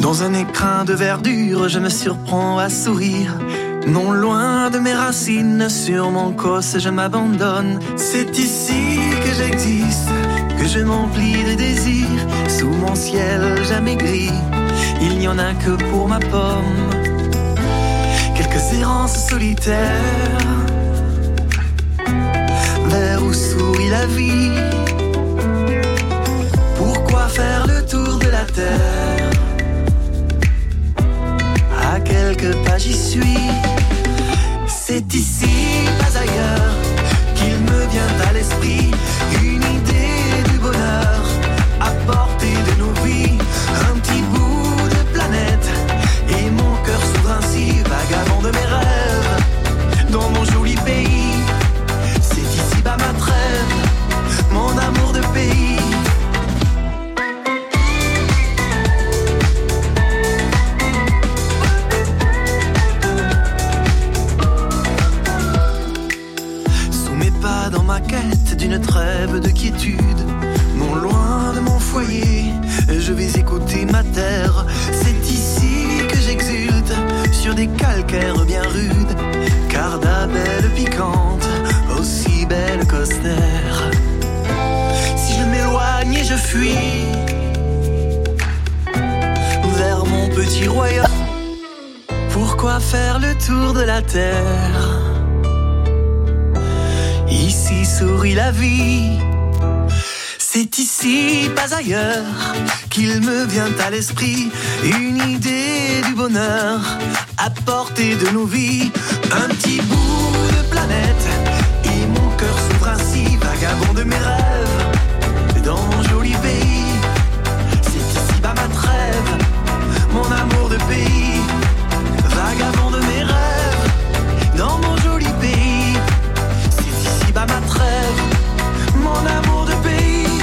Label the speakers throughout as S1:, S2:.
S1: Dans un écrin de verdure, je me surprends à sourire. Non loin de mes racines, sur mon cos je m'abandonne. C'est ici que j'existe, que je m'emplis de désirs. Sous mon ciel jamais gris, il n'y en a que pour ma pomme. Quelques errances solitaires, vers où sourit la vie. Pourquoi faire le tour de la terre? À quelques pas j'y suis. C'est ici, pas ailleurs, qu'il me vient à l'esprit une idée du bonheur à portée de nos vies. Un petit bout de planète et mon cœur s'ouvre ainsi, vagabond de mes rêves, dans mon joli pays. C'est ici bas ma trêve, mon amour de pays. Dans ma quête d'une trêve de quiétude, non loin de mon foyer, je vais écouter ma terre. C'est ici que j'exulte, sur des calcaires bien rudes, car d'abelles piquantes, aussi belles qu'austères. Si je m'éloigne et je fuis vers mon petit royaume, pourquoi faire le tour de la terre? Ici sourit la vie. C'est ici, pas ailleurs, qu'il me vient à l'esprit une idée du bonheur à portée de nos vies. Un petit bout de planète et mon cœur s'ouvre ainsi, vagabond de mes rêves, dans mon joli pays. C'est ici bas ma trêve, mon amour de pays, vagabond de mes rêves, dans mon joli pays. À ma trêve, mon amour de pays.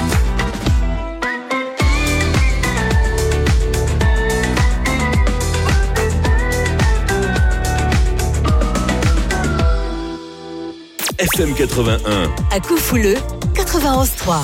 S2: FM 81
S3: à Coufouleux 91.3.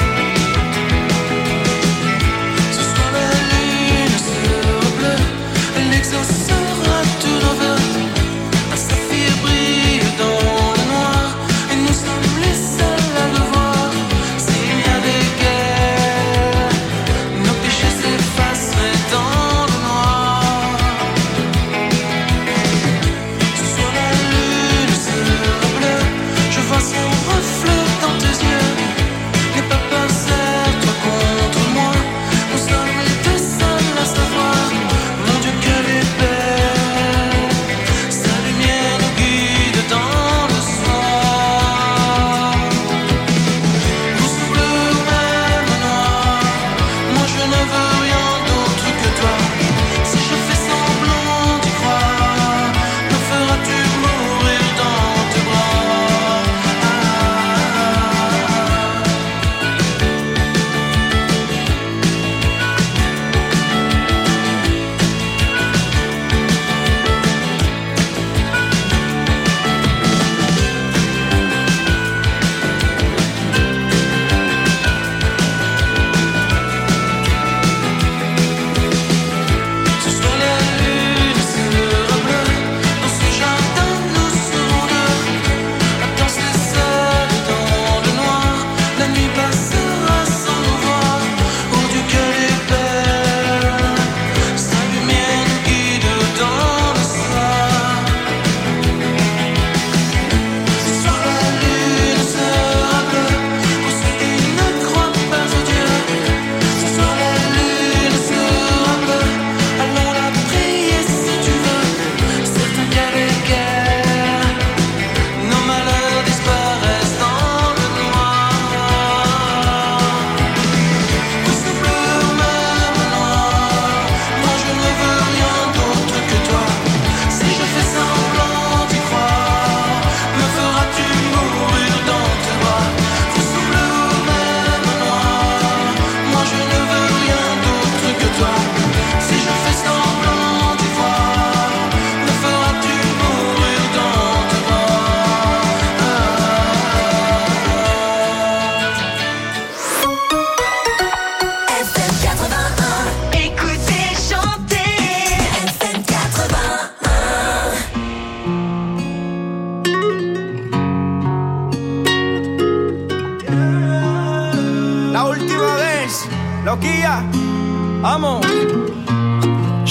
S1: Ce soir la lune se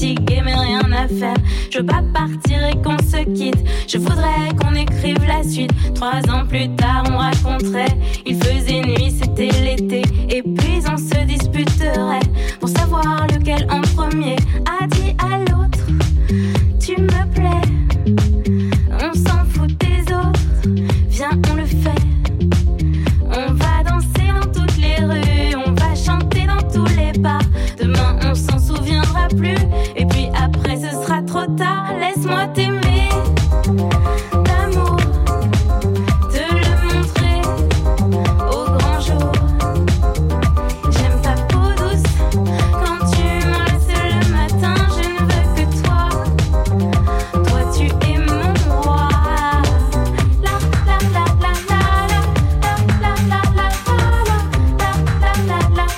S4: fatiguée mais rien à faire. Je veux pas partir et qu'on se quitte. Je voudrais qu'on écrive la suite. 3 ans plus tard on raconterait. Il faisait nuit, c'était l'été. Et puis on se disputerait pour savoir lequel en premier a dit à l'autre tu me plais. On s'en fout des autres. Viens on le fait. On va danser dans toutes les rues. On va chanter dans tous les bars. Demain on s'en souviendra plus. Et puis après ce sera trop tard. Laisse-moi t'aimer d'amour, te le montrer au grand jour. J'aime ta peau douce quand tu m'enlaces le matin. Je ne veux que toi. Toi tu es mon roi. La la la la la la la la la la la la la la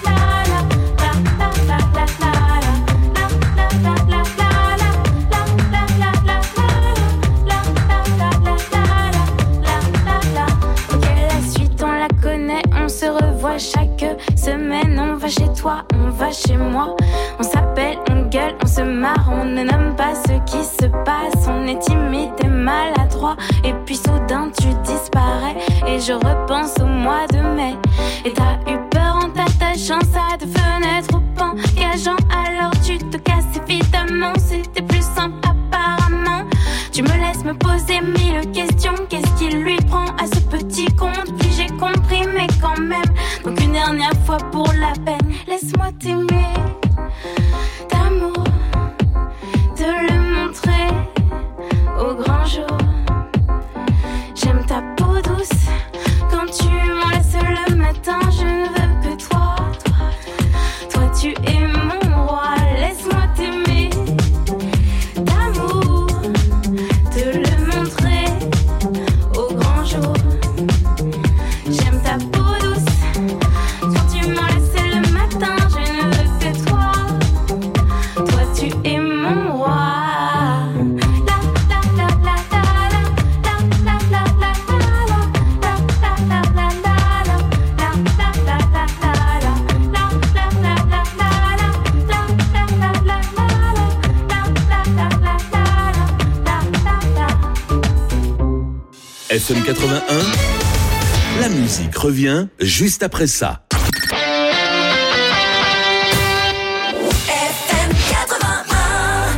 S4: chaque semaine, on va chez toi, on va chez moi. On s'appelle, on gueule, on se marre. On ne nomme pas ce qui se passe. On est timide et maladroit. Et puis soudain tu disparais. Et je repense au mois de mai. Et t'as eu peur en t'attachant à des fenêtres au engageant. Alors tu te casses évidemment. C'était plus simple apparemment. Tu me laisses me poser 1000 questions. Qu'est-ce qui lui prend à ce petit compte? Puis j'ai compris mais quand même. Donc une dernière fois pour la peine, laisse-moi t'aimer d'amour, te le montrer au grand jour. J'aime ta peau douce quand tu m'enlaces le matin. Je ne veux que toi, toi tu es mon roi. Laisse-moi t'aimer d'amour, te le montrer au grand jour. J'aime ta peau douce quand tu m'enlaces le matin. Je ne veux que toi, toi tu es mon roi. La la la la la la la la la la la la la la
S2: FM 81, la musique revient juste après ça.
S5: FM 81.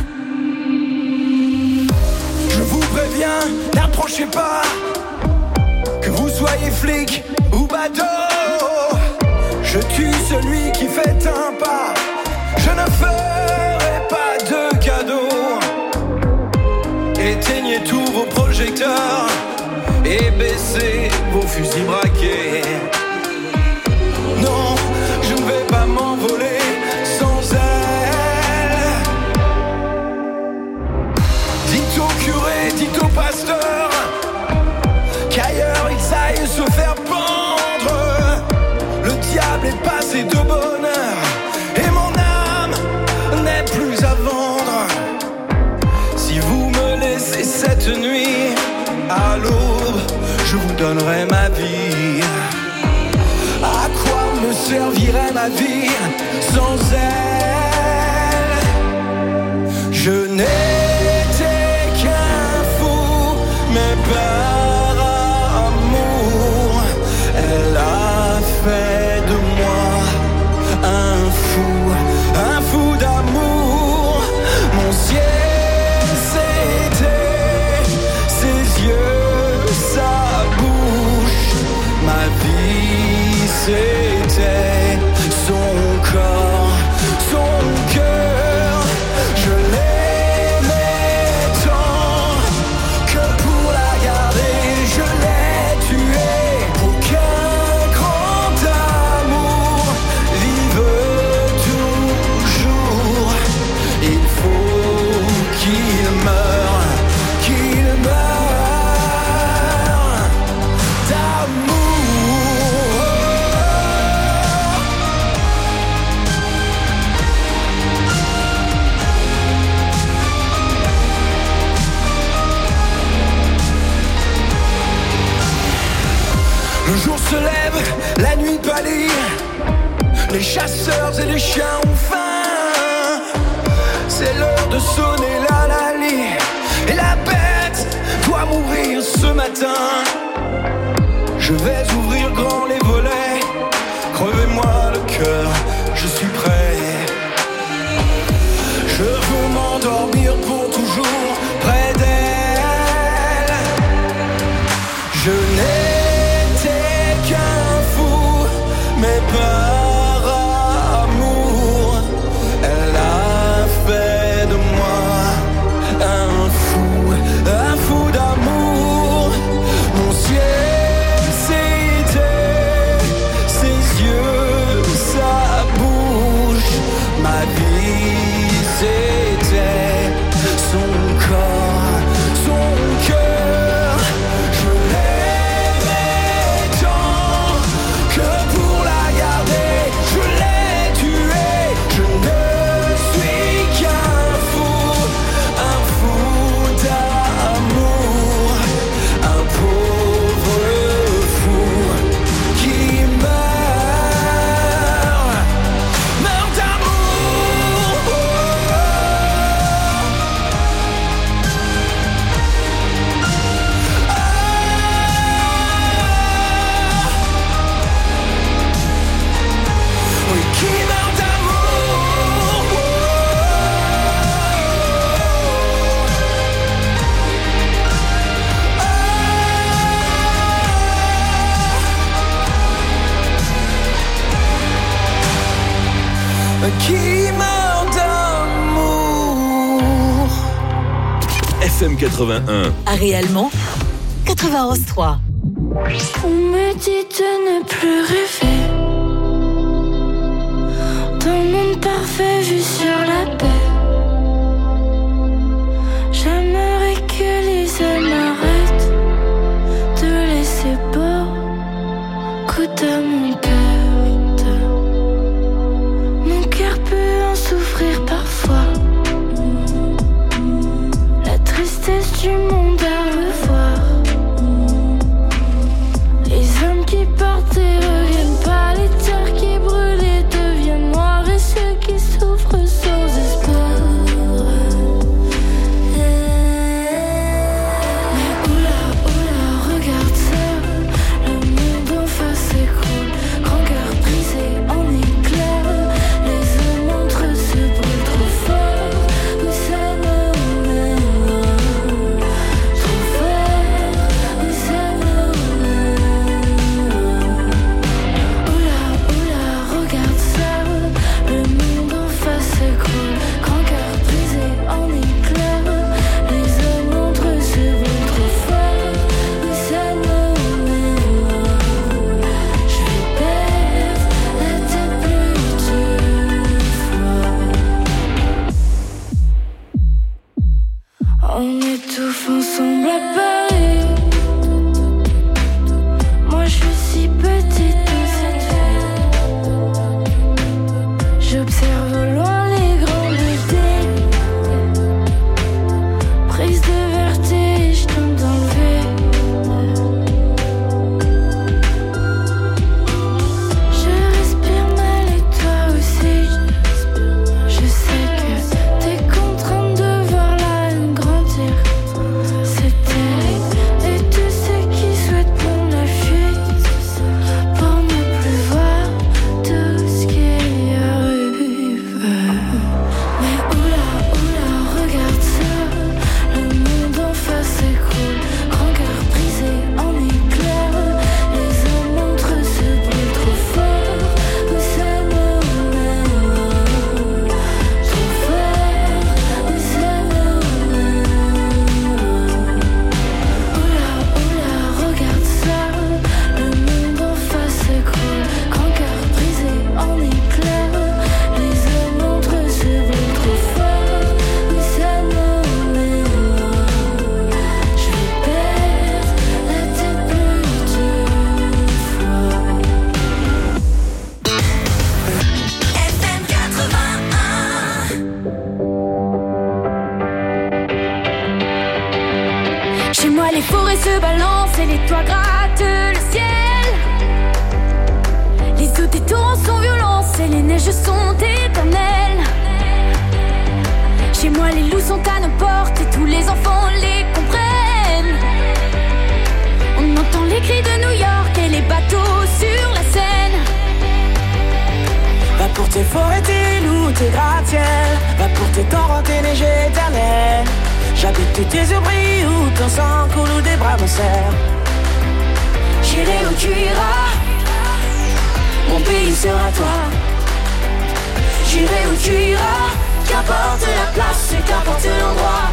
S6: Je vous préviens, n'approchez pas, que vous soyez flic ou badaud. Je tue celui qui fait un pas. Je ne ferai pas de cadeau. Éteignez tous vos projecteurs et baissez vos fusils braqués. Non, je ne vais pas m'envoler sans elle. Dites au curé, dites au pasteur qu'ailleurs ils aillent se faire pendre. Le diable est passé de bonheur et mon âme n'est plus à vendre. Si vous me laissez cette nuit à l'aube, je vous donnerai ma vie. À quoi me servirait ma vie sans elle? Je n'étais qu'un fou, mais par amour, elle a fait de moi un fou d'amour. Mon ciel, sa bouche, ma vie c'était son corps, son cœur. Je l'aimais tant que pour la garder je l'ai tuée. Pour qu'un grand amour vive toujours, il faut qu'il meure, qu'il meure. Le jour se lève, la nuit pâlit. Les chasseurs et les chiens ont faim. c'est l'heure de sonner la Lali. Et la bête doit mourir ce matin. Je vais ouvrir grand les volets. Crevez-moi le cœur, je suis prêt. Je veux m'endormir pour toujours près d'elle. Je n'étais qu'un fou, mais par amour, elle a fait de moi un fou d'amour. Mon ciel, c'était ses yeux, sa bouche, ma vie, c'était son corps, son cœur. Je l'aimais tant que pour la garder, je l'ai tuée. Je ne suis qu'un fou d'amour, un pauvre fou qui meurt d'amour. Oui, qui meurt d'amour. Qui meurt d'amour.
S2: FM 81.
S3: À réellement 91.3.
S4: On me dit de ne plus rêver d'un monde parfait vu sur la paix. J'aimerais que les hommes arrêtent de laisser beaucoup à mon cœur. Mon cœur peut en souffrir parfois. La tristesse du monde à revoir. Les hommes qui partent et reviennent pas, les terres qui brûlent et deviennent noires, et ceux qui souffrent sans espoir. Mais oula, oula, regarde ça, le monde en face s'écroule. Grand
S6: forêts, tes loups, tes gratte-ciel. Va pour tes torrents, tes neiges éternelles. J'habite tes abris où ton sang coule ou des bras me serrent. J'irai où tu iras, mon pays sera toi. J'irai où tu iras, qu'importe la place et qu'importe l'endroit.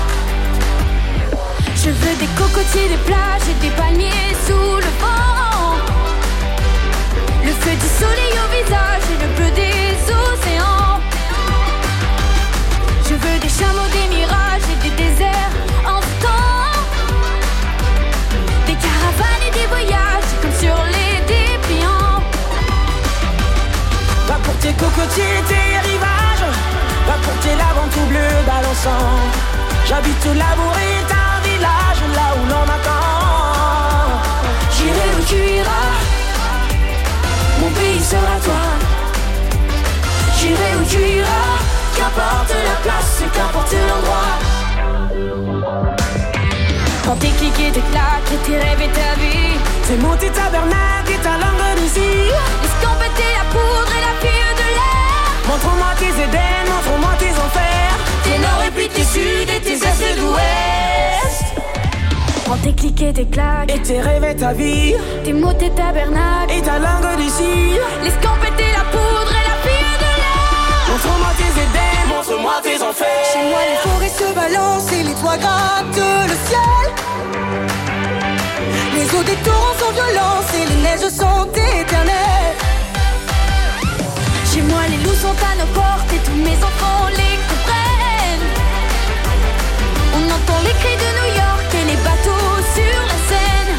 S4: Je veux des cocotiers, des plages et des palmiers sous le vent. Le feu du soleil au visage et le bleu des océans. Je veux des chameaux, des mirages et des déserts en temps. Des caravanes et des voyages comme sur les dépliants.
S6: Va pour tes cocotiers, tes rivages. Va pour tes laves en tout bleu balançant. J'habite au labour et un village là où l'on m'attend. J'irai où tu iras, mon pays sera toi. J'irai où tu iras, qu'importe la place et qu'importe l'endroit.
S4: Quand tes clics et tes claques et tes rêves et ta vie,
S6: tes mots, tes tabernacles et ta langue d'ici.
S4: Escampetez la poudre et la fille de l'air.
S6: Montre-moi tes Éden, montre-moi tes enfers.
S4: Tes nord et puis tes sud et tes est et d'ouest. Prends tes clics et tes claques
S6: et tes rêves et ta vie.
S4: Tes mots, tes tabernacles
S6: et ta langue d'ici.
S4: L'escampetez la poudre et la fille de l'air.
S6: Montre-moi tes Éden, montre-moi tes enfers.
S7: Chez moi les forêts se balancent et les toits grattent le ciel. Les eaux des torrents sont violentes et les neiges sont éternelles.
S4: Chez moi les loups sont à nos portes et tous mes enfants les comprennent. On entend les cris de New York et les bateaux sur la Seine.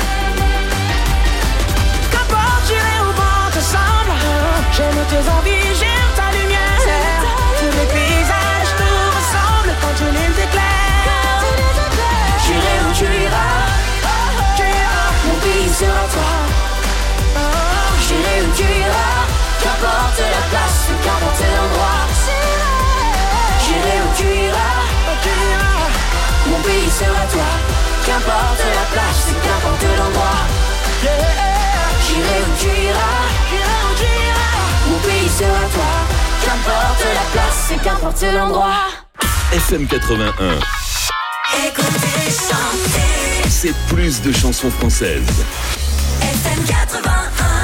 S6: Qu'importe, j'irai où vent te semble. J'aime tes envies, j'aime ta lumière. Tous les paysages te ressemblent quand tu les éclaires. J'irai où tu iras, mon pays sera toi. J'irai où tu iras, qu'importe la place, qu'importe l'endroit. J'irai où tu iras, mon pays sera toi. Qu'importe la place, qu'importe l'endroit. J'irai où tu iras, mon pays sera toi. Qu'importe la place, qu'importe l'endroit.
S2: FM 81.
S5: Écoutez, chanter.
S2: C'est plus de chansons françaises.
S5: FM 81.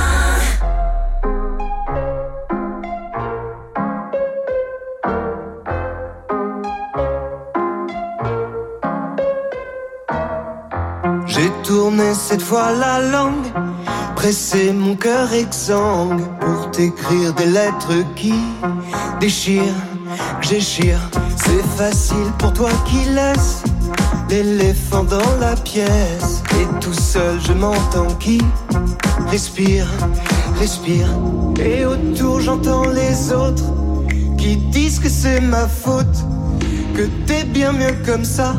S1: J'ai tourné cette fois la langue, pressé mon cœur exsangue pour t'écrire des lettres qui déchirent, que j'échire. C'est facile pour toi qui laisse l'éléphant dans la pièce. Et tout seul je m'entends qui respire, respire. Et autour j'entends les autres qui disent que c'est ma faute, que t'es bien mieux comme ça.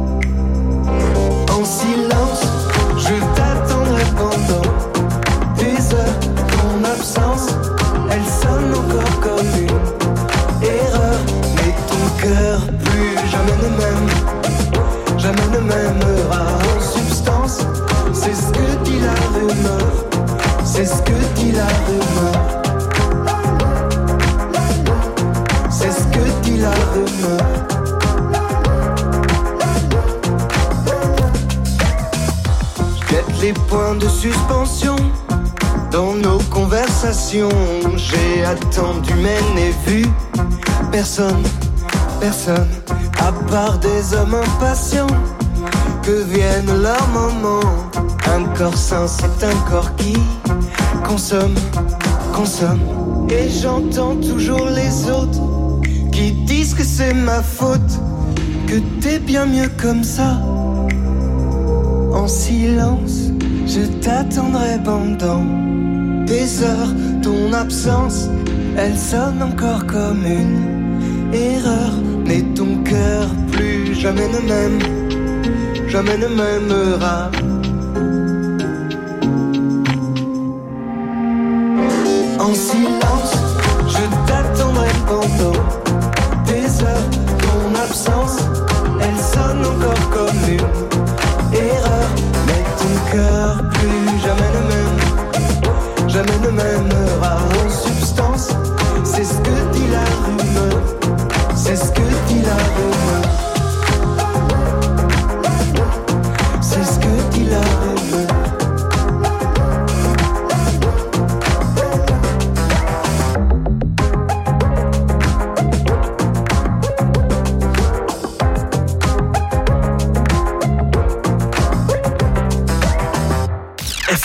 S1: En silence, je t'attendrai pendant des heures. Ton absence, elle sonne encore comme une erreur. Mais ton cœur plus jamais ne m'aime, jamais ne m'aimera. En substance, c'est ce que dit la rumeur, c'est ce que dit la rumeur, c'est ce que dit la rumeur. Les points de suspension dans nos conversations. J'ai attendu mais n'ai vu personne, personne, à part des hommes impatients. Que vienne leur moment. Un corps sain, c'est un corps qui consomme, consomme. Et j'entends toujours les autres qui disent que c'est ma faute, que t'es bien mieux comme ça. En silence, je t'attendrai pendant des heures. Ton absence, elle sonne encore comme une erreur. Mais ton cœur plus jamais ne m'aime, jamais ne m'aimera. En silence, je t'attendrai pendant des heures. Ton absence, elle sonne encore comme une erreur. Mais ton cœur plus jamais ne m'aime, jamais ne m'aimera. En substance, c'est ce que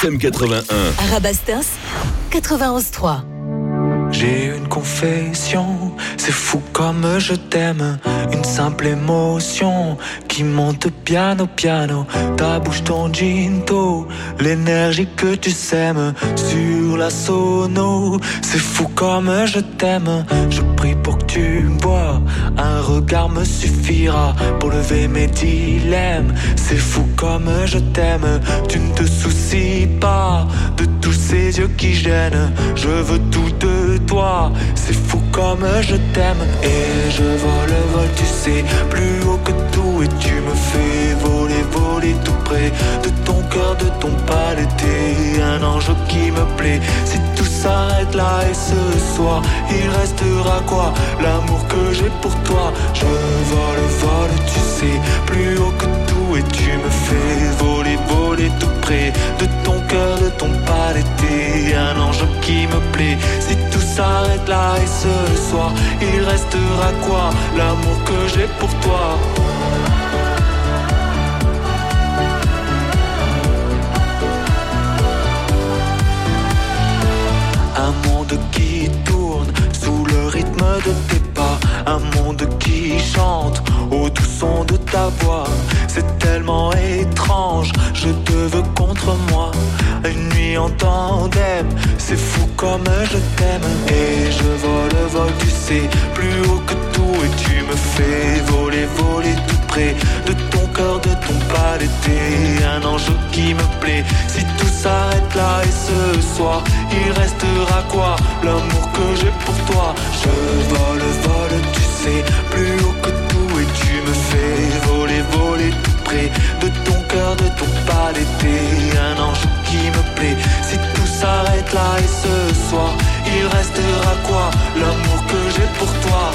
S2: FM 81.
S3: Arabastas 91.3.
S1: J'ai une confession, c'est fou comme je t'aime. Une simple émotion qui monte piano piano. Ta bouche, ton ginto, l'énergie que tu sèmes sur la sono. C'est fou comme je t'aime. Je prie pour que tu bois, un regard me suffira pour lever mes dilemmes. C'est fou comme je t'aime. Tu ne te soucies pas de tous ces yeux qui gênent. Je veux tout de toi, c'est fou comme je t'aime. Et je vole, tu sais, plus haut que tout. Et tu me fais voler, voler tout près de ton cœur, de ton palais. T'es un ange qui me plaît. Si tout s'arrête là et ce soir, il restera quoi? L'amour que j'ai pour toi. Je vole, tu sais, plus haut que tout. Et tu me fais voler, voler tout près de ton cœur, de ton palais. T'es un ange qui me plaît. Si tout s'arrête là et ce soir, il restera quoi? L'amour que j'ai pour toi. Un monde qui tourne sous le rythme de tes pas. Un monde qui chante au doux son de ta voix. C'est tellement étrange, je te veux contre moi. Une nuit en tandem, c'est fou comme je t'aime. Et je vole, tu sais, plus haut que tout. Et tu me fais voler, voler tout près de ton cœur, de ton palais. T'es un ange qui me plaît. Si tout s'arrête là et ce soir, il restera quoi? L'amour que j'ai pour toi. Je vole, tu sais, plus haut que tout. Et tu me fais voler, voler tout près de ton cœur, de ton palais. T'es un ange qui me plaît. Si tout s'arrête là et ce soir, il restera quoi? L'amour que j'ai pour toi.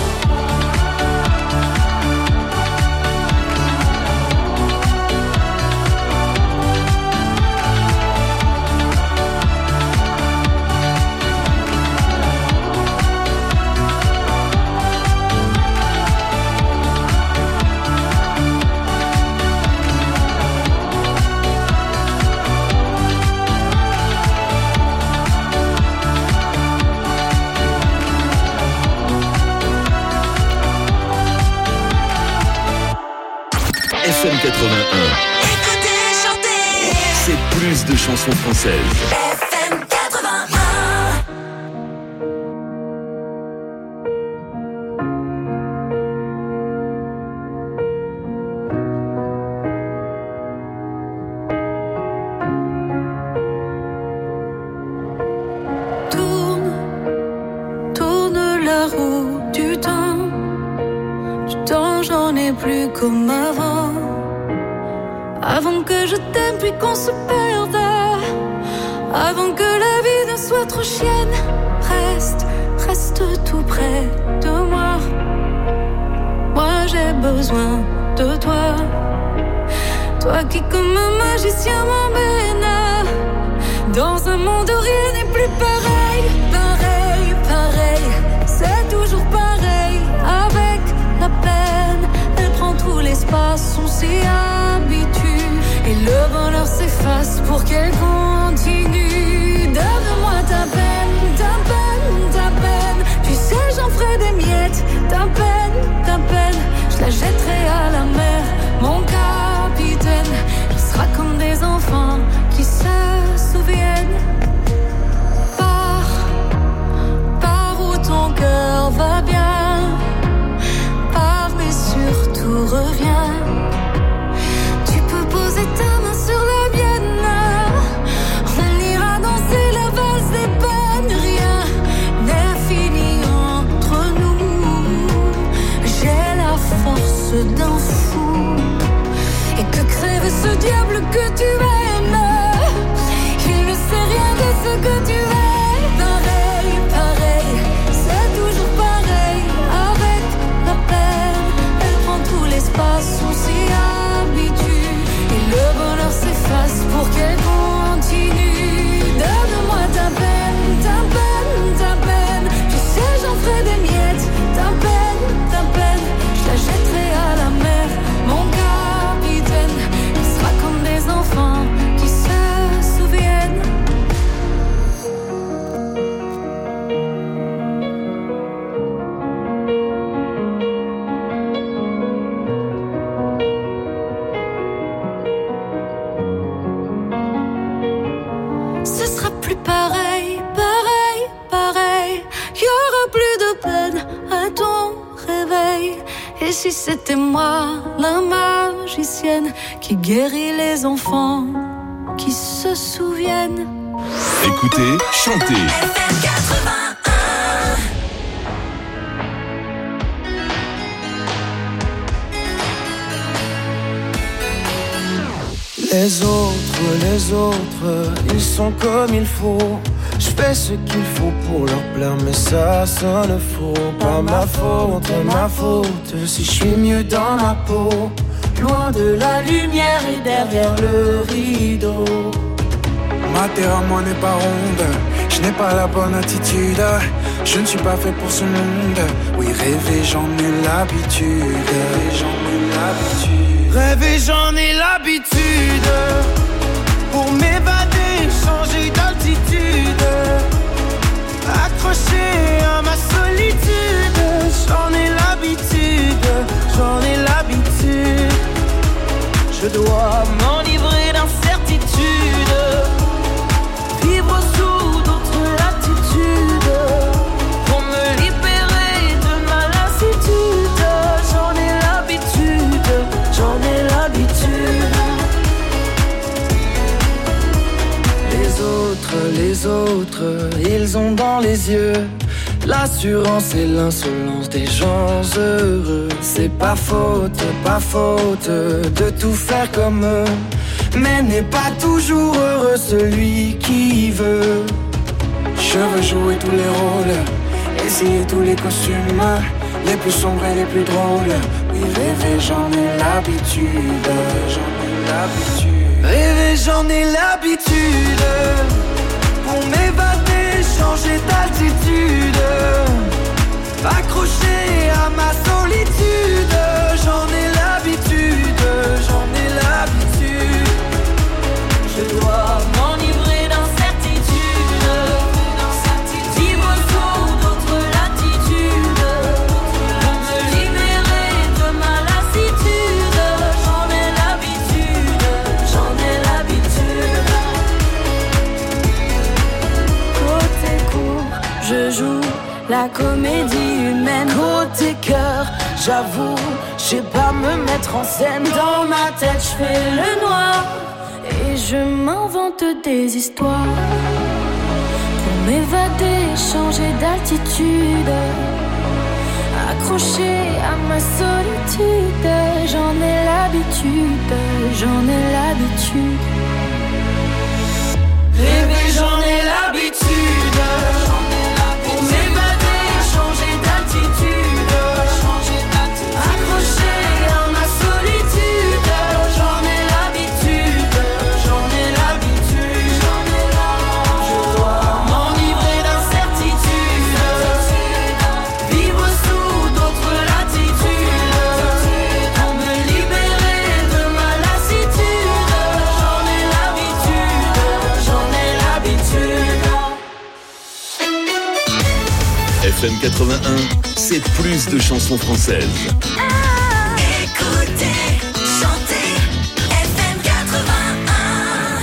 S2: FM 81.
S5: Écoutez, chantez.
S2: C'est plus de chansons françaises.
S5: FM 81.
S7: Tourne la roue du temps. Du temps, j'en ai plus comme avant. Avant que je t'aime puis qu'on se perde. Avant que la vie ne soit trop chienne. Reste tout près de moi. Moi j'ai besoin de toi. Toi qui comme un magicien m'emmène dans un monde où rien n'est plus pareil. Pareil, c'est toujours pareil. Avec la peine, elle prend tout l'espace. On s'y habitue et le bonheur s'efface pour qu'elle continue. Donne-moi ta peine. Tu sais, j'en ferai des miettes. Ta peine, je la jetterai à la mer. Mon capitaine, il sera comme des enfants qui se souviennent. Pars où ton cœur va bien. Pars mais surtout reviens. Tu peux poser ta main sur la mienne. On plus pareil, pareil, pareil. Y aura plus de peine à ton réveil. Et si c'était moi, la magicienne, qui guérit les enfants, qui se souviennent.
S2: Écoutez, chantez.
S5: FM 81.
S6: Les autres, ils sont comme il faut. Je fais ce qu'il faut pour leur plaire, mais ça sonne faux. Pas ma faute, si je suis mieux dans ma peau. Loin de la lumière et derrière le rideau. Ma terre à moi n'est pas ronde, je n'ai pas la bonne attitude. Je ne suis pas fait pour ce monde. Oui, rêver j'en ai l'habitude. Rêver j'en ai l'habitude. Pour m'évader, changer d'altitude. Accroché à ma solitude. J'en ai l'habitude. Je dois m'enivrer d'incertitude. Vivre sous d'autres latitudes. Pour me libérer de ma lassitude. J'en ai l'habitude. Les autres, ils ont dans les yeux l'assurance et l'insolence des gens heureux. C'est pas faute de tout faire comme eux. Mais n'est pas toujours heureux celui qui veut. Je veux jouer tous les rôles, essayer tous les costumes, les plus sombres et les plus drôles. Oui, rêver j'en ai l'habitude. Rêver j'en ai l'habitude. Pour m'évader, changer d'altitude. Accroché à ma solitude. J'en ai l'habitude. Je dois m'enivrer d'incertitude. Vivre sous d'autres latitudes. Pour me libérer de ma lassitude. J'en ai l'habitude. Côté court, je joue la comédie humaine. Côté cœur, j'avoue, je sais pas me mettre en scène. Dans ma tête, je fais le noir. Et je m'invente des histoires pour m'évader, changer d'altitude. Accroché à ma solitude. J'en ai l'habitude. Rêver, j'en ai l'habitude. Pour m'évader, changer d'altitude. Accroché à ma solitude. J'en ai l'habitude. Je dois m'enivrer d'incertitude. Vivre sous d'autres latitudes. Pour me libérer de ma lassitude. J'en ai l'habitude.
S2: FM 81, c'est plus de chansons françaises.
S5: Écoutez, chantez, FM 81.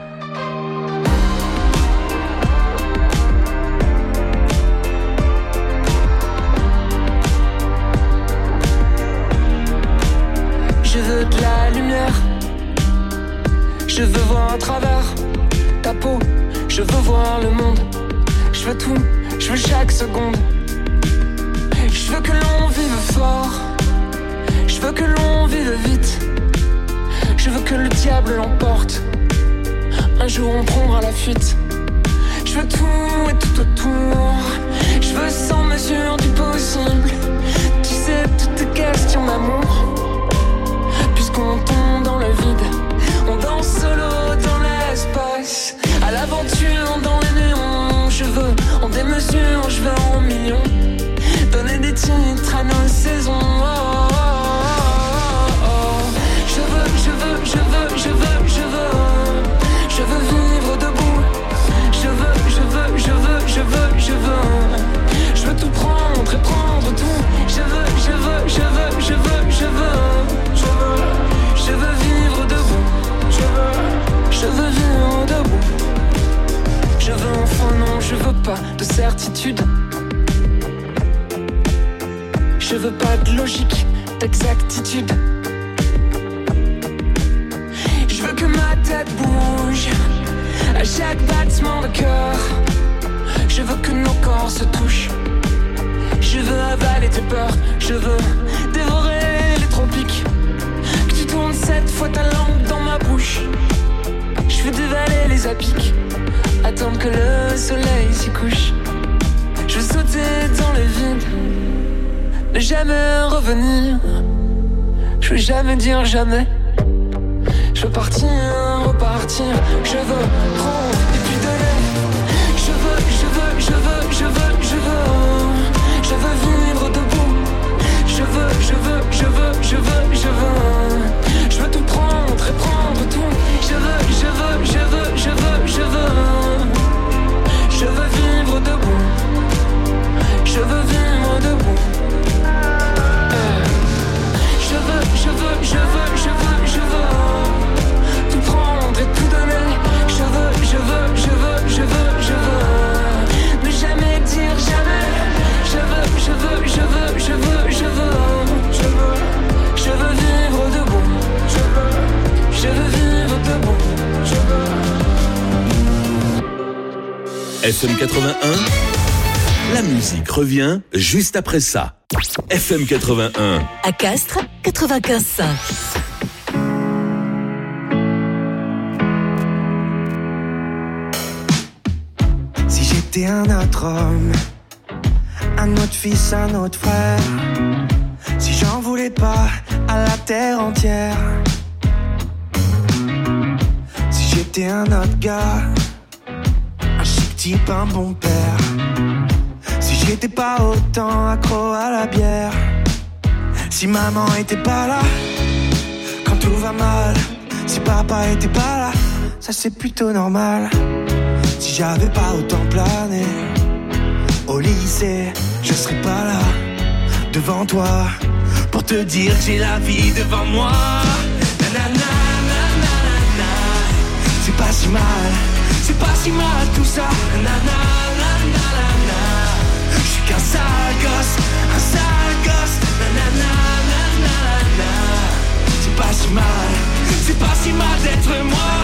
S6: Je veux de la lumière. Je veux voir à travers ta peau. Je veux voir le monde. Je veux tout, je veux chaque seconde. Je veux que l'on vive fort. Je veux que l'on vive vite. Je veux que le diable l'emporte. Un jour on prendra la fuite. Je veux tout et tout autour. Je veux sans mesure du possible. Tu sais, toutes tes questions d'amour. Puisqu'on tombe dans le vide, on danse solo dans l'espace. À l'aventure dans les néons. Je veux en démesure, je veux en millions. Donner des titres à nos saisons. Je veux vivre debout. Je veux tout prendre et prendre tout. Je veux vivre debout. Je veux vivre debout. Je veux
S8: Je veux pas de certitude. Je veux pas de logique, d'exactitude. Je veux que ma tête bouge à chaque battement de cœur. Je veux que nos corps se touchent. Je veux avaler tes peurs. Je veux dévorer les tropiques. Que tu tournes 7 fois ta langue dans ma bouche. Je veux dévaler les apics. Attendre que le soleil s'y couche. Je veux sauter dans le vide. Ne jamais revenir. Je veux jamais dire jamais. Je veux partir, repartir. Je veux prendre et puis donner. Je veux vivre debout. Je veux tout prendre et prendre tout. Je veux vivre debout. Je veux vivre debout. Je veux tout prendre et tout donner. Je veux ne jamais dire jamais. Je veux vivre debout. Je veux vivre debout.
S2: FM 81, la musique revient juste après ça. FM 81.
S3: À Castres, 95.5.
S1: Si j'étais un autre homme, un autre fils, un autre frère, si j'en voulais pas à la terre entière, si j'étais un autre gars, un chic type, un bon père, si j'étais pas autant accro à la bière, si maman était pas là quand tout va mal, si papa était pas là, ça c'est plutôt normal. Si j'avais pas autant plané au lycée, je serais pas là devant toi pour te dire que j'ai la vie devant moi. Nanana, nanana, c'est pas si mal tout ça. Nanana, nanana, je suis qu'un sale gosse. Nanana, nanana, c'est pas si mal d'être moi.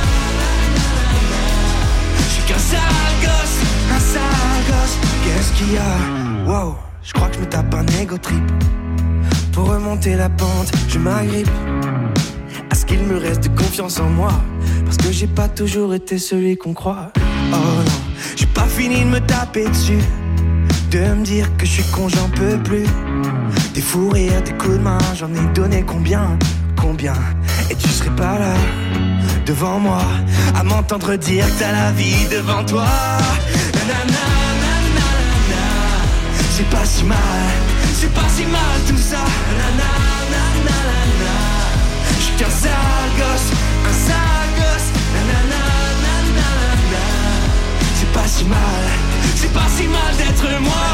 S1: Qu'un sale gosse. Qu'est-ce qu'il y a? Wow, je crois que je me tape un ego trip. Pour remonter la pente, je m'agrippe à ce qu'il me reste de confiance en moi. Parce que j'ai pas toujours été celui qu'on croit. Oh non, j'ai pas fini de me taper dessus, de me dire que je suis con, j'en peux plus. Des fous rires, des coups de main, j'en ai donné combien? Et tu serais pas là devant moi à m'entendre dire que t'as la vie devant toi. Nanana, nanana, c'est pas si mal tout ça. Nanana, nanana, je suis qu'un sale gosse. Nanana, nanana, c'est pas si mal d'être moi.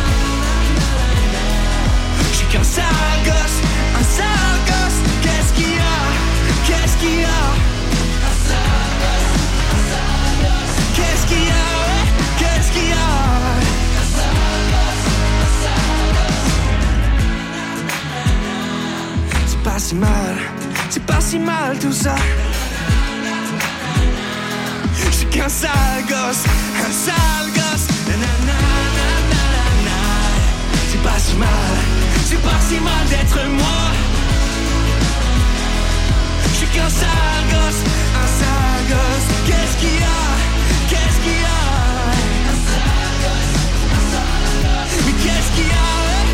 S1: Je suis qu'un sale gosse. Qu'est-ce qu'il y a? Qu'est-ce qu'il y a? C'est pas si mal tout ça. Je suis qu'un sale gosse. Nanana, nanana, c'est pas si mal d'être moi. Je suis qu'un sale gosse. Qu'est-ce qu'il y a? Mais qu'est-ce qu'il y a?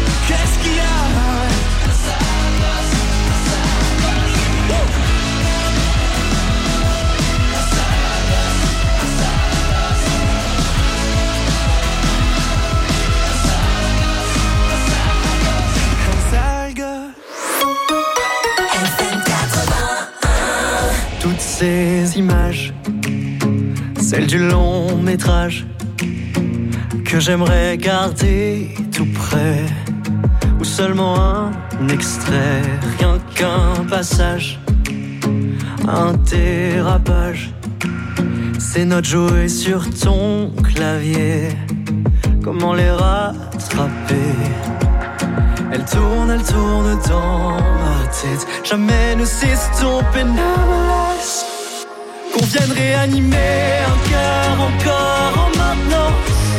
S1: Toutes ces images, celles du long métrage que j'aimerais garder tout près, ou seulement un extrait, rien qu'un passage, un dérapage Ces notes jouées sur ton clavier, comment les rattraper? Elle tourne dans ma tête, jamais ne s'estomper, never less. Qu'on vienne réanimer un cœur encore en maintenant.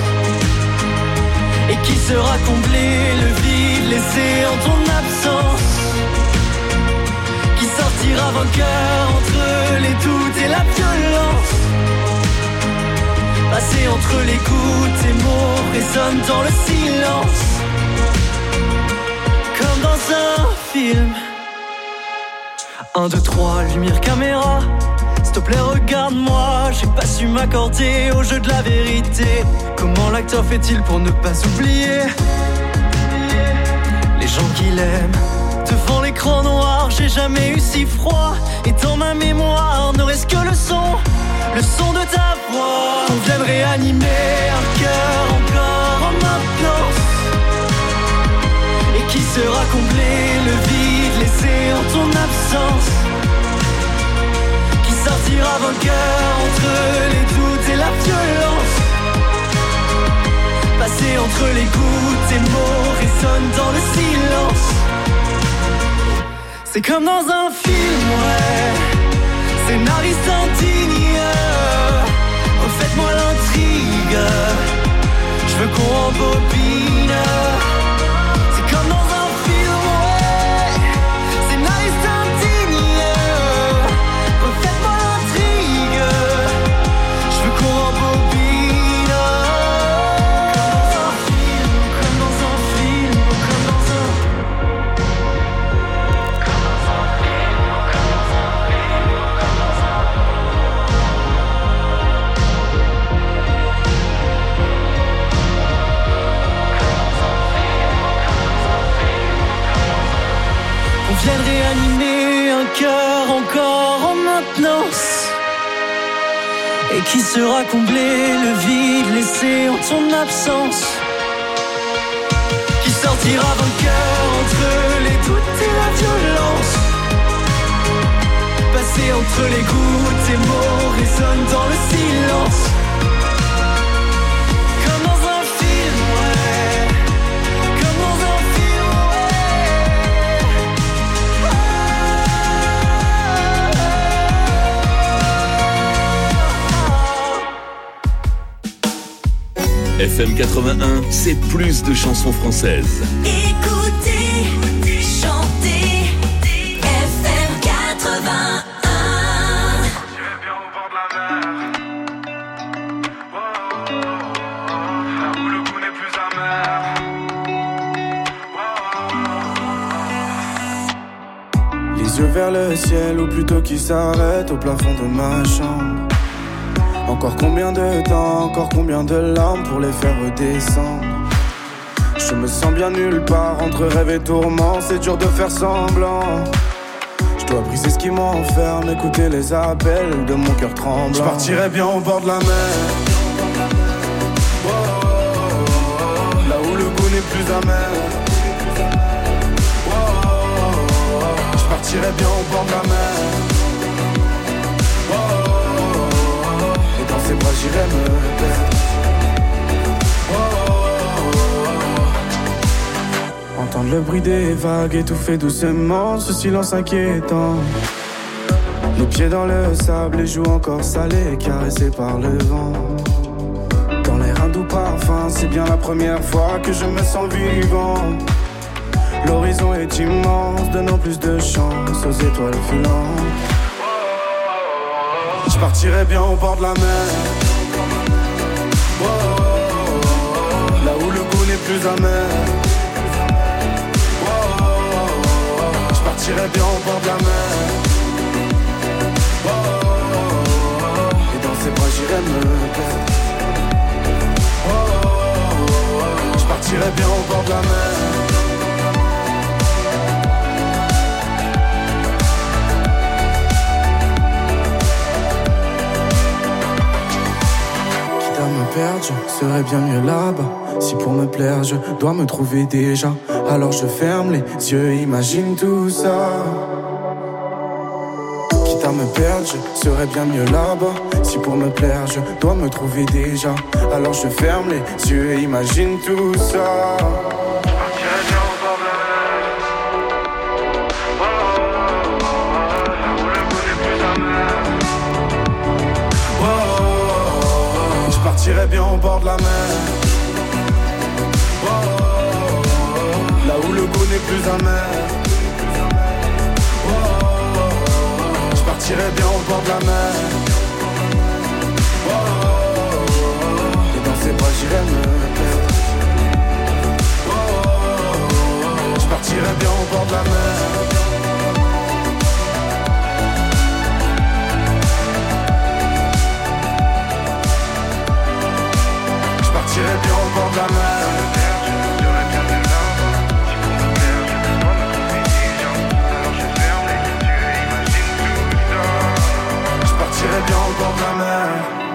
S1: Et qui saura combler le vide laissé en ton absence? Qui sortira vainqueur entre les doutes et la violence? Passer entre les gouttes, tes mots résonnent dans le silence. Comme dans un film. 1, 2, 3, lumière, caméra. S'il te plaît regarde-moi, j'ai pas su m'accorder au jeu de la vérité. Comment l'acteur fait-il pour ne pas oublier les gens qu'il aime? Devant l'écran noir, j'ai jamais eu si froid. Et dans ma mémoire, ne reste que le son de ta voix. On vient de réanimer un cœur encore en maintenance. Et qui saura combler le vide laissé en ton absence? Sortira vainqueur entre les doutes et la violence. Passer entre les gouttes, tes mots résonnent dans le silence. C'est comme dans un film, ouais. Scénariste indigne, refaites-moi l'intrigue. Je veux qu'on rembobine. C'est comme dans un film, ouais. Scénariste indigne. Viens de réanimer un cœur encore en maintenance. Et qui saura combler le vide laissé en ton absence? Qui sortira vainqueur entre les doutes et la violence? Passer entre les gouttes, tes mots résonnent dans le silence. Comme dans un film, ouais. Comme dans un film,
S2: ouais. FM 81, c'est plus de chansons françaises.
S5: Écoutez, chantez, FM 81.
S9: J'irai bien au bord de la mer, là où le goût n'est plus amer.
S10: Les yeux vers le ciel, ou plutôt qui s'arrête au plafond de ma chambre. Encore combien de temps, encore combien de larmes pour les faire redescendre. Je me sens bien nulle part, entre rêve et tourment, c'est dur de faire semblant. Je dois briser ce qui m'enferme, écouter les appels de mon cœur tremblant. Je partirai bien au bord de la mer, là où le goût n'est plus amer. Je partirai bien au bord de la mer. Dans ses bras j'irai me perdre. Entendre le bruit des vagues étouffer doucement ce silence inquiétant. Les pieds dans le sable, les joues encore salées, caressées par le vent. Dans l'air un doux parfum, c'est bien la première fois que je me sens vivant. L'horizon est immense, donnant plus de chance aux étoiles filantes. Je partirai bien au bord de la mer, là où le goût n'est plus amer. Je partirai bien au bord de la mer, et dans ses bras j'irai me perdre. Je partirai bien au bord de la mer. Perdre, je serais bien mieux là-bas. Si pour me plaire je dois me trouver déjà, alors je ferme les yeux, imagine tout ça. Quitte à à me perdre, je serais bien mieux là-bas. Si pour me plaire, je dois me trouver déjà, alors je ferme les yeux et imagine tout ça. Je partirais bien au bord de la mer, là où le goût n'est plus amer. Je partirais bien au bord de la mer, et dans ses bras j'irais me perdre. Je partirais bien au bord de la mer. J'irais bien au bord de la mer. J'aurais bien mieux là-bas. Si pour me plaire, je dois me trouver déjà, alors je ferme les yeux et imagine tout ça. Je partirais bien au bord de la mer.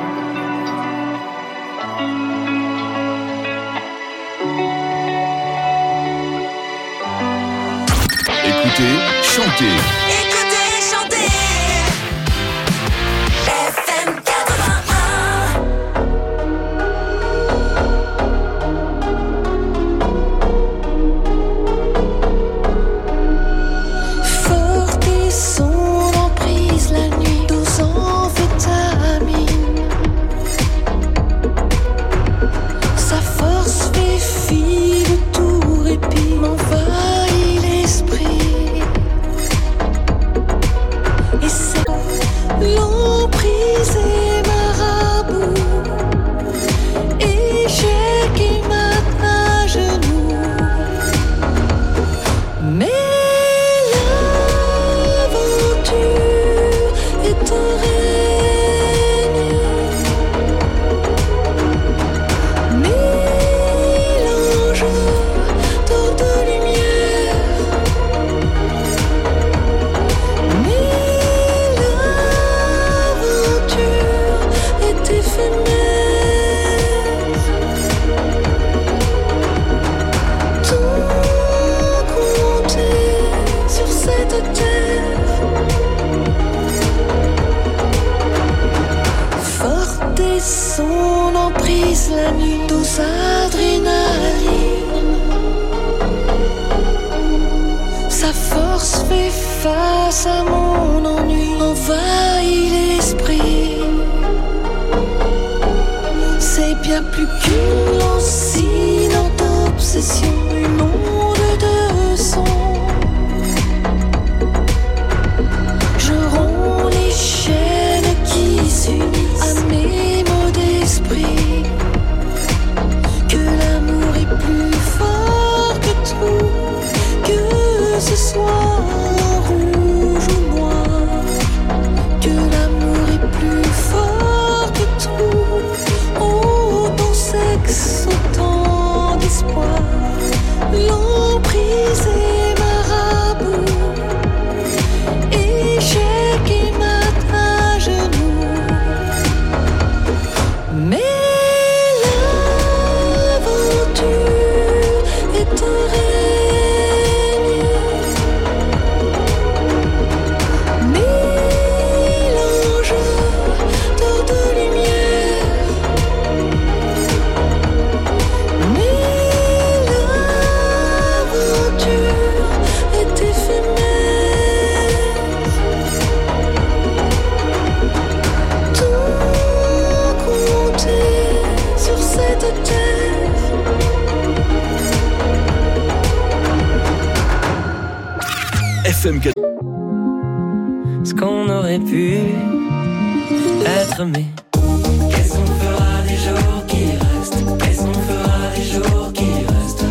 S2: Écoutez, chantez.
S5: Écoutez, chantez. FM 81.
S7: Forte et son emprise la nuit, dose amphétamine. Sa force fait fi de tout répit, m'envahit l'esprit. Et c'est l'emprise et marabout, échec et maintenant à genoux. Mais l'aventure est un règne, mélange d'or de lumière. Mais l'aventure est éphémère. Tout compter sur cette terre. Forte est son emprise la nuit, dose adrénaline. Sa force fait face à mon ennui, envahit l'esprit. C'est bien plus qu'une lancinante obsession, une onde de son. Je romps les chaînes qui s'unissent à mes mots d'esprit. Que l'amour est plus fort que tout, que ce soit rouge ou noir. Que l'amour est plus fort que tout, autant sexe, autant d'espoir. L'emprise est marabout, échec et maintenant à genoux. Mais l'aventure est un règne, mélange d'or de lumière. Mais l'aventure est éphémère. Tout compter sur cette terre.
S2: FM 4.
S11: Ce qu'on aurait pu être, mais qu'est-ce qu'on fera des jours qui restent? Qu'est-ce qu'on fera des jours qui restent?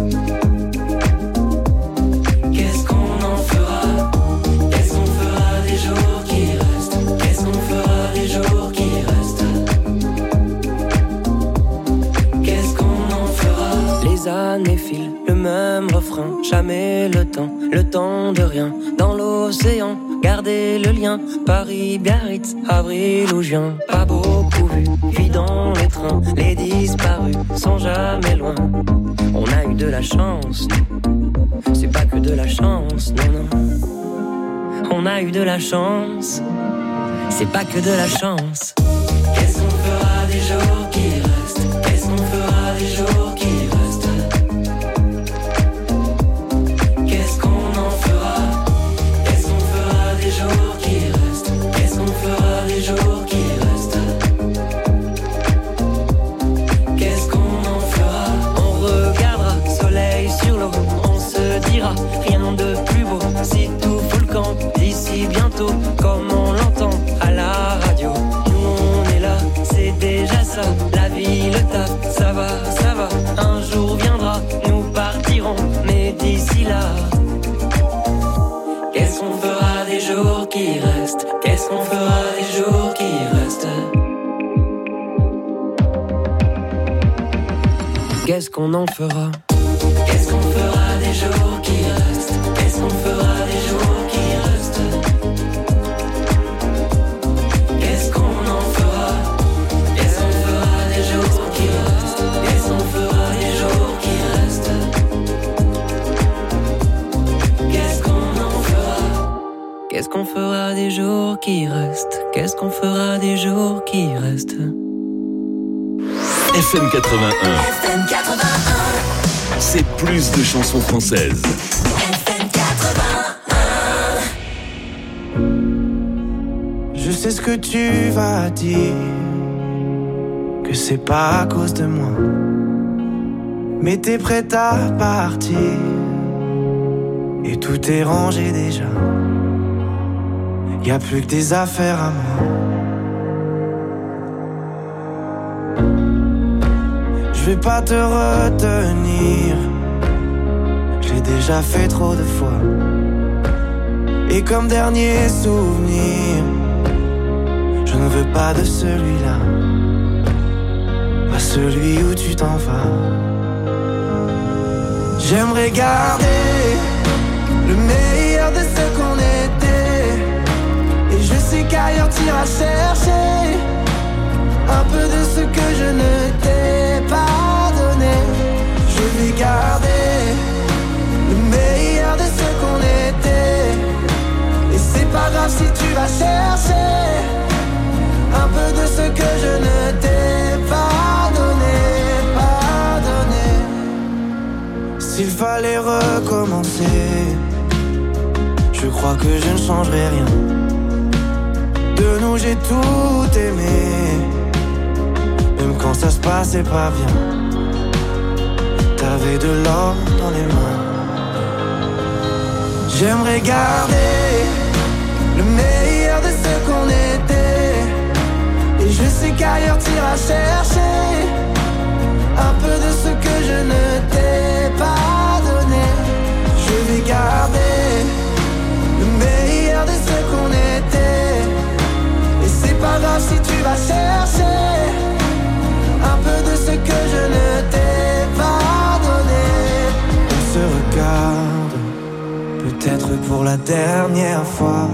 S11: Qu'est-ce qu'on en fera? Qu'est-ce qu'on fera des jours qui restent? Qu'est-ce qu'on fera des jours qui restent? Qu'est-ce qu'on en fera? Les années filent, le même refrain, jamais le temps de rien. Dans l'océan, gardez le lien. Paris, Biarritz, avril ou juin. Pas beaucoup vu, puis dans les trains, les disparus sont jamais loin. On a eu de la chance, c'est pas que de la chance, non, non. On a eu de la chance,
S12: c'est pas que de la chance.
S8: Qu'est-ce qu'on fera des jours qui restent? Qu'est-ce qu'on fera des jours qui restent? Qu'est-ce qu'on en fera? Qu'est-ce qu'on fera des jours qui restent? Qu'est-ce qu'on fera des jours qui restent? Qu'est-ce qu'on en fera?
S12: On regardera soleil sur l'eau, on se dira rien de plus beau. Si tout fout le camp d'ici bientôt, comme on l'entend à la radio. Nous on est là, c'est déjà ça. La vie, le taf, ça va, ça va. Un jour viendra, nous partirons, mais d'ici là,
S8: qu'est-ce qu'on fera des jours qui restent? Qu'est-ce qu'on fera des jours qui restent?
S12: qu'est-ce qu'on en fera?
S8: Qu'est-ce qu'on fera des jours qui restent? Qu'est-ce qu'on fera des jours qui restent? Qu'est-ce qu'on en fera? Qu'est-ce qu'on fera des jours qui restent? Qu'est-ce qu'on fera des jours qui restent? Qu'est-ce qu'on en fera?
S12: Qu'est-ce qu'on fera des jours qui restent? Qu'est-ce qu'on fera des jours qui restent?
S2: FM 81.
S5: FM 81.
S2: C'est plus de chansons françaises.
S5: FM 81.
S1: Je sais ce que tu vas dire, que c'est pas à cause de moi, mais t'es prête à partir et tout est rangé déjà. Y'a plus que des affaires à moi. Je vais pas te retenir, je l'ai déjà fait trop de fois. Et comme dernier souvenir, je ne veux pas de celui-là, pas celui où tu t'en vas. J'aimerais garder le meilleur de ce qu'on était, et je sais qu'ailleurs t'iras chercher un peu de ce que je ne t'ai pas donné. Je vais garder le meilleur de ce qu'on était, et c'est pas grave si tu vas chercher un peu de ce que je ne t'ai pas donné, pas donné. S'il fallait recommencer, je crois que je ne changerai rien. De nous j'ai tout aimé, même quand ça se passait pas bien. T'avais de l'or dans les mains. J'aimerais garder le meilleur de ce qu'on était, et je sais qu'ailleurs t'iras chercher un peu de ce que je ne t'ai pas donné. Je vais garder le meilleur de ce qu'on était, et c'est pas grave si tu vas chercher un peu de ce que je ne t'ai pas donné. On se regarde, peut-être pour la dernière fois,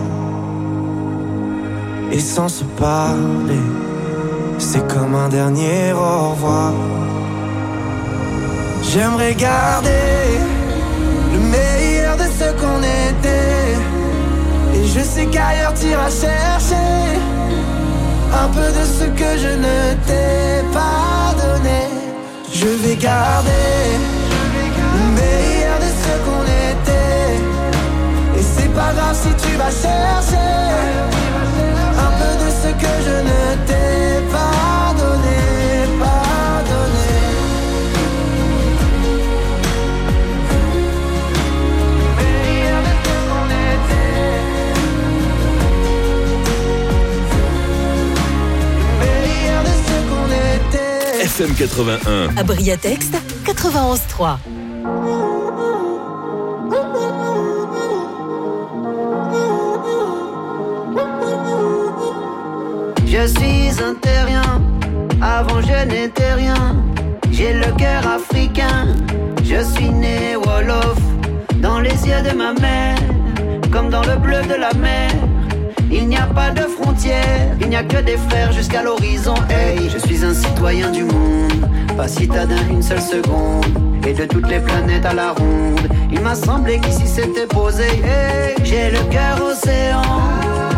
S1: et sans se parler, c'est comme un dernier au revoir. J'aimerais garder le meilleur de ce qu'on était, et je sais qu'ailleurs t'iras chercher un peu de ce que je ne t'ai pas donné. Je vais garder le meilleur de ce qu'on était, et c'est pas grave si tu vas chercher un peu de ce que je ne t'ai pas donné, pas donné. Le meilleur de ce qu'on était, le meilleur de ce qu'on était.
S2: FM 81.
S3: À Briatexte, 91.3.
S13: Je suis un terrien, avant je n'étais rien. J'ai le cœur africain, je suis né Wolof. Dans les yeux de ma mère, comme dans le bleu de la mer, il n'y a pas de frontières, il n'y a que des frères jusqu'à l'horizon. Hey, je suis un citoyen du monde, pas citadin une seule seconde, et de toutes les planètes à la ronde. Il m'a semblé qu'ici c'était posé. Hey, j'ai le cœur océan,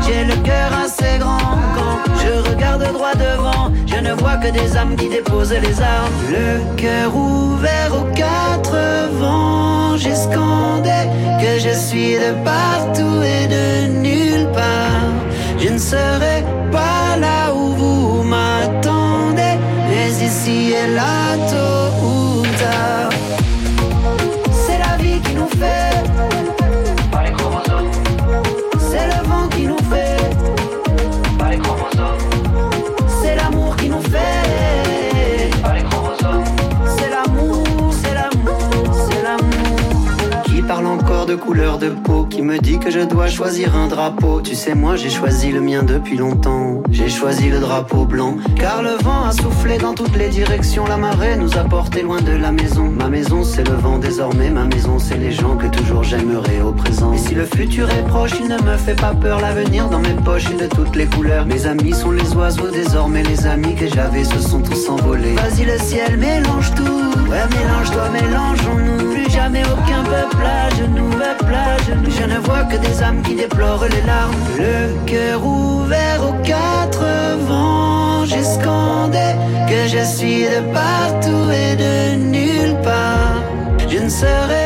S13: J'ai le cœur assez grand. Quand je regarde droit devant, je ne vois que des âmes qui déposent les armes. Le cœur ouvert aux quatre vents, j'ai scandé que je suis de partout et de nulle part. Je ne serai pas là où vous m'attendez, mais ici et là, tôt ou tard. C'est la vie qui nous fait,
S14: par les chromosomes.
S13: C'est le vent qui nous fait,
S14: par les chromosomes.
S13: C'est l'amour qui nous fait,
S14: par les chromosomes.
S13: C'est l'amour, c'est l'amour, c'est l'amour. Qui parle encore de couleur de peau, qui me dit que je dois choisir un drapeau. Tu sais, moi j'ai choisi le mien depuis longtemps. J'ai choisi le drapeau blanc, car le vent a soufflé dans toutes les directions. La marée nous a portés loin de la maison. Ma maison c'est le vent désormais, ma maison c'est les gens que toujours j'aimerai au présent. Et si le futur est proche, il ne me fait pas peur. L'avenir dans mes poches est de toutes les couleurs. Mes amis sont les oiseaux désormais, les amis que j'avais se sont tous envolés. Vas-y le ciel mélange tout, ouais mélange-toi, mélangeons-nous. Plus jamais aucun peuple à genoux, peuple à genoux. Je ne vois que des âmes qui déplorent les larmes. Le cœur ouvert aux quatre vents, j'ai scandé que je suis de partout et de nulle part. Je ne serai